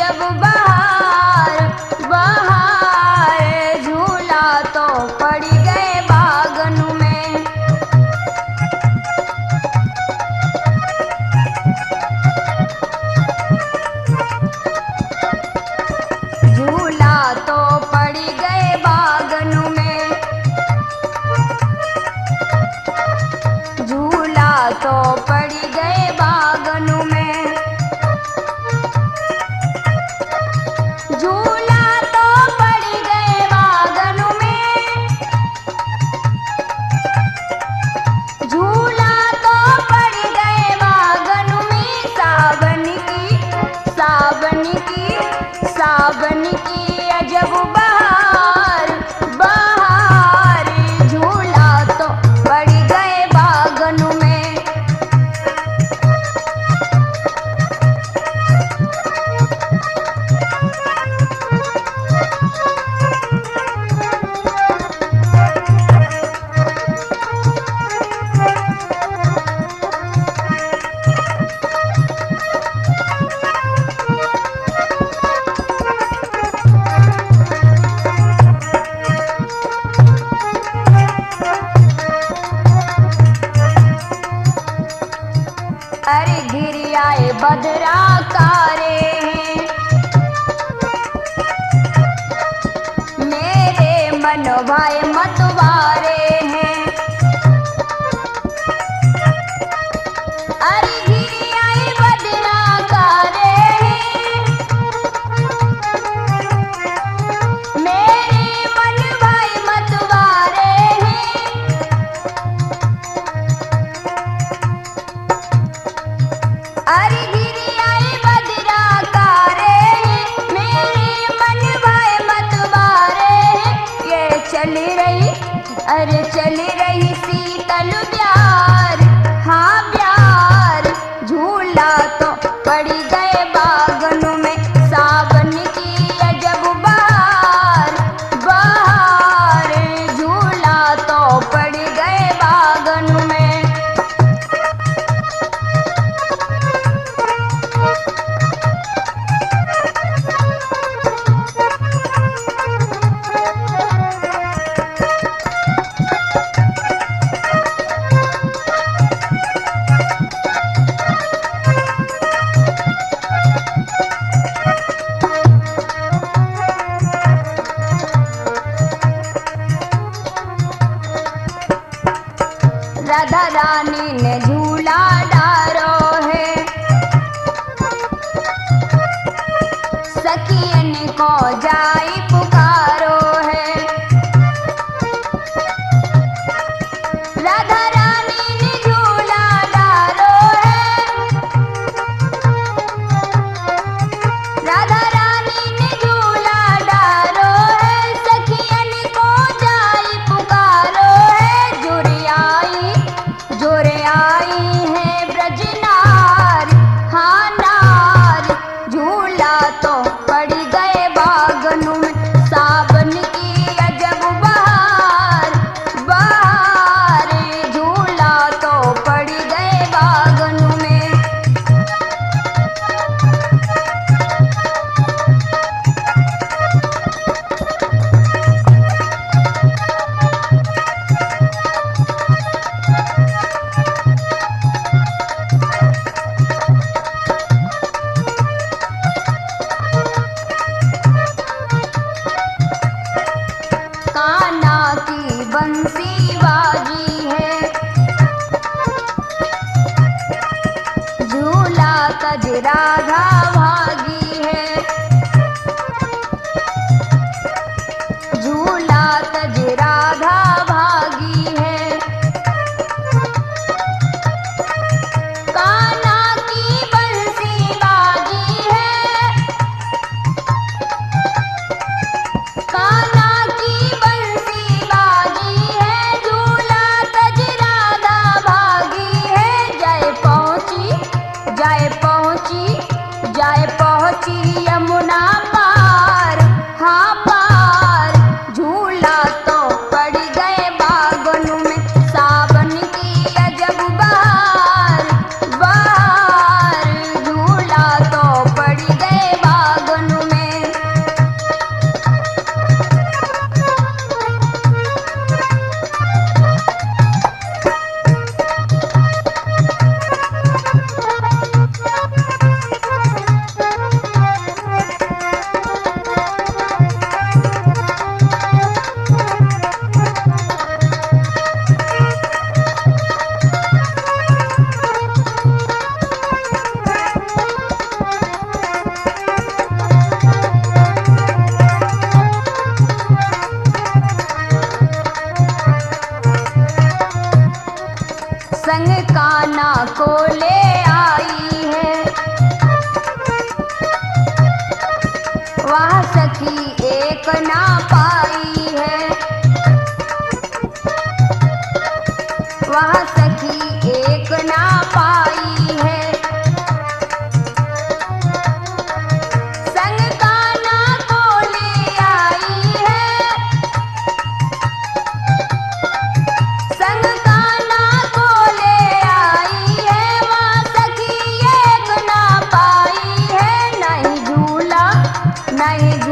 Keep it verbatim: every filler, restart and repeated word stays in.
अजब बहार बहार, झूला तो पड़ गए बागन में। झूला तो पड़ गए बागन में, झूला तो पड़ गए बागन में। झूला तो पड़ गए बागन में, झूला तो पड़ गए बागन में। सावन की सावन की सावन की अजब बहार बहार, झूला तो पड़ गए बागन में। अरे घिर आए बदरा कारे हैं, मेरे मन भाई मतवारे हैं। अरे घिर आए बदरा कारे हैं, मेरे मन भाई मतवारे हैं। अरे घिर आए बदरा कारे हैं, मेरे मन भाई मतवारे हैं। ये चल रही अरे चल रही शीतल प्यार, हाँ प्यार, झूला तो पड़ गए बागन में। सावन की अजब बहार बहार, झूला तो पड़ गए बागन में। राधा रानी ने झूला डारो है, सखियन को जाई पुकारो है। राधा रानी ने झूला डारो है, राधा रानी ने झूला डारो है, सखियन को जाई पुकारो है। जुड़ आई जुड़ आई है ब्रजनार, हाँ नार, झूला तो पड़ गए बागन में। सावन की अजब बहार बहार, झूला तो पड़ गए बागन में। कान्हा की बंसी बाजी है, झूला तज राधा भागी है। झूला तज राधा भागी है। कान्हा की बंसी बाजी है, कान्हा की बंसी बाजी है। झूला तज राधा भागी है। जय पहुँची जय पहुँची जय एक ना पाई है, वह सखी एक ना पाई है। संग कान्हा को ले आई है, संग कान्हा को ले आई है, वह सखी एक ना पाई है। नहीं झूला नहीं